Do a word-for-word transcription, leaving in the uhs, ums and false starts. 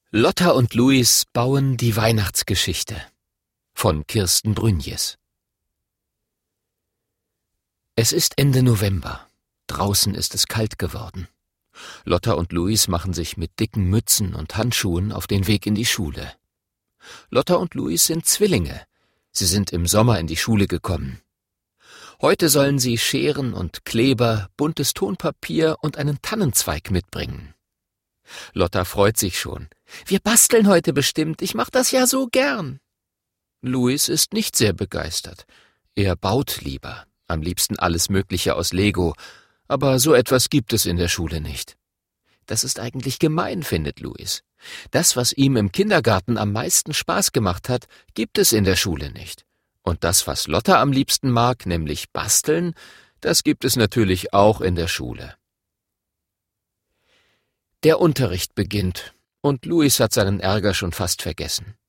Lotta und Luis bauen die Weihnachtsgeschichte von Kirsten Brünjes. Es ist Ende November. Draußen ist es kalt geworden. Lotta und Luis machen sich mit dicken Mützen und Handschuhen auf den Weg in die Schule. Lotta und Luis sind Zwillinge. Sie sind im Sommer in die Schule gekommen. Heute sollen sie Scheren und Kleber, buntes Tonpapier und einen Tannenzweig mitbringen. Lotta freut sich schon. Wir basteln heute bestimmt, ich mach das ja so gern. Luis ist nicht sehr begeistert. Er baut lieber, am liebsten alles Mögliche aus Lego, aber so etwas gibt es in der Schule nicht. Das ist eigentlich gemein, findet Luis. Das, was ihm im Kindergarten am meisten Spaß gemacht hat, gibt es in der Schule nicht. Und das, was Lotta am liebsten mag, nämlich basteln, das gibt es natürlich auch in der Schule. Der Unterricht beginnt, und Luis hat seinen Ärger schon fast vergessen.